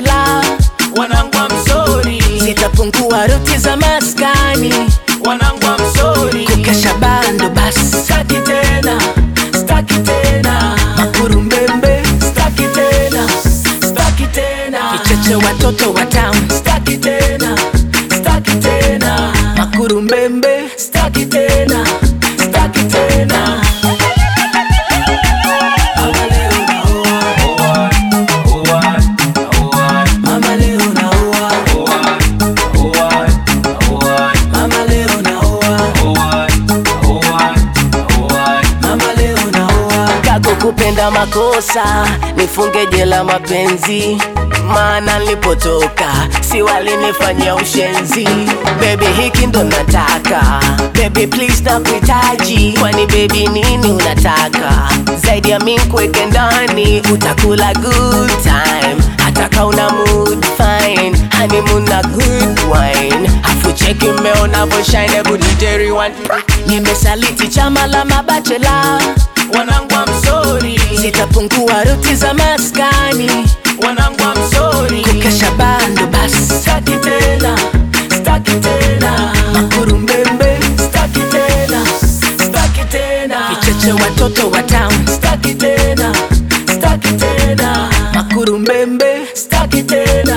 mabachela, wanangu msori. Zitapungua ruti za maskani, wanangu msori. Kukesha bando basi, staki tena, staki tena. Makurumbembe, staki tena, staki tena. Vicheche watoto wa town, staki tena, staki tena. Makurumbembe, staki tena, staki tena. Kupenda makosa, nifunge jela mapenzi, maana nilipotoka si walinifanyia ushenzi. Baby hiki ndo nataka, baby please nakuhitaji. Kwani baby nini unataka zaidi ya mimi kuweke ndani? Utakula good time, hata kama una mood fine, honeymoon na good wine. Afu cheki meona vo shine budgetary one. Nimesaliti chama la mabachela, wanangu msori. Zitapungua ruti za maskani, wanangu msori. Kukesha bando basi, staki tena, staki tena. Makurumbembe, staki tena, staki tena. Vicheche watoto wa town, staki tena, staki tena. Makurumbembe, staki tena.